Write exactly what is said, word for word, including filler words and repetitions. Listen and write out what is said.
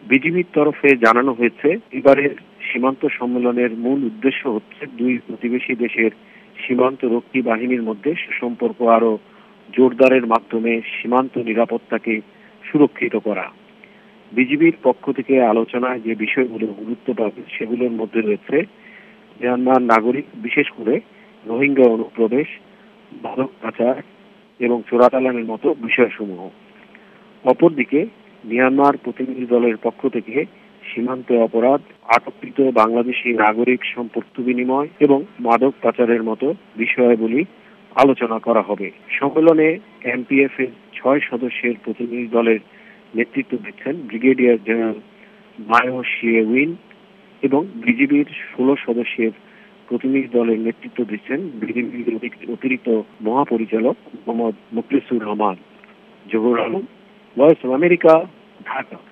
বিজিবির তরফে জানানো হয়েছে, এবারের সীমান্ত সম্মেলনের মূল উদ্দেশ্য হচ্ছে দুই প্রতিবেশী দেশের সীমান্তরক্ষী বাহিনীর মধ্যে সুসম্পর্ক আরো জোরদারের মাধ্যমে সীমান্ত নিরাপত্তাকে সুরক্ষিত করা। বিজিবির পক্ষ থেকে আলোচনায় যে বিষয়গুলো গুরুত্ব পাবে সেগুলোর মধ্যে রয়েছে মিয়ানমার নাগরিক, বিশেষ করে রোহিঙ্গা অনুপ্রবেশ, মাদক পাচার এবং চোরাচালানের মতো বিষয়সমূহ। অপরদিকে মিয়ানমার প্রতিনিধি দলের পক্ষ থেকে সীমান্তে অপরাধ, আটককৃত বাংলাদেশি নাগরিক সম্পর্ক বিনিময় এবং মাদক পাচারের মতো বিষয়াবলী আলোচনা করা হবে। সম্মেলনে এমপিএফ এর ছয় সদস্যের প্রতিনিধি দলের নেতৃত্ব দিচ্ছেন brigadier general Myo Shwe Win এবং বিজিবির ষোলো সদস্যের প্রতিনিধি দলের নেতৃত্ব দিচ্ছেন বিজিবির অতিরিক্ত মহাপরিচালক Mohammad Mukhlisur Rahman. Zahur Alam, voice of America, Dhaka.